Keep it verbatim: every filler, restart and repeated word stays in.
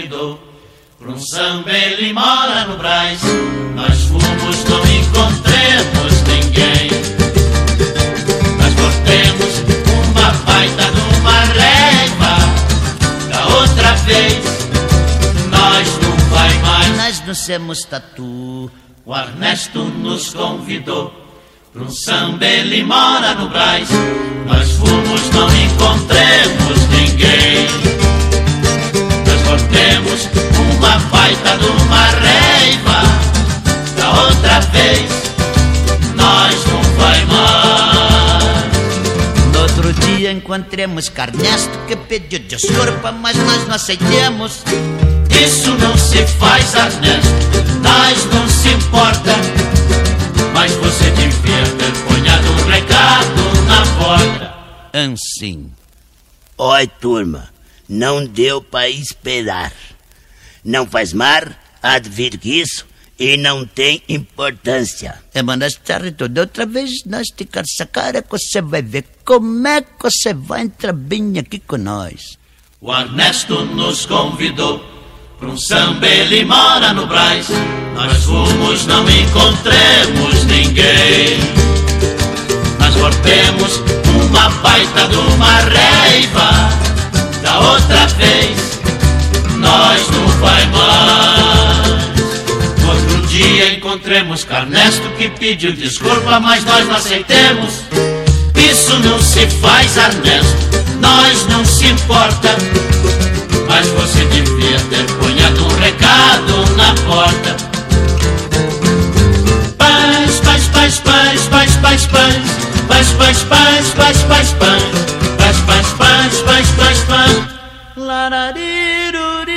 convidou para um samba, ele mora no Brás. Nós fomos, não encontremos ninguém. Nós cortemos uma baita de uma raiva. Da outra vez nós não vai mais. Nós não somos tatu. O Ernesto nos convidou para um samba, ele mora no Brás. Nós fomos, não encontremos ninguém. Nós cortemos uma baita de uma raiva. Da outra vez nós não vai mais. No outro dia encontremos Ernesto, que pediu desculpa, mas nós não aceitamos. Isso não se faz, Ernesto, nós não se importa. Mas você devia ter ponhado um recado na porta. Assim. Oi, turma, não deu para esperar. Não faz mal, advir que isso, e não tem importância. É, mas toda outra vez nós te essa cara que você vai ver como é que você vai entrar bem aqui com nós. O Ernesto nos convidou para um samba, ele mora no Brás. Nós fomos, não encontremos ninguém. Nós cortemos uma baita de uma raiva. Da outra vez nós não vai mais. No outro dia encontremos Ernesto, que pediu desculpa, mas nós não aceitemos. Isso não se faz, Ernesto, nós não se importa. Mas você devia ter ponhado um recado na porta. Paz, paz, paz, paz, paz, paz, paz, paz, paz, paz, paz, paz, paz, paz, paz, paz, paz, paz, paz. Larariru.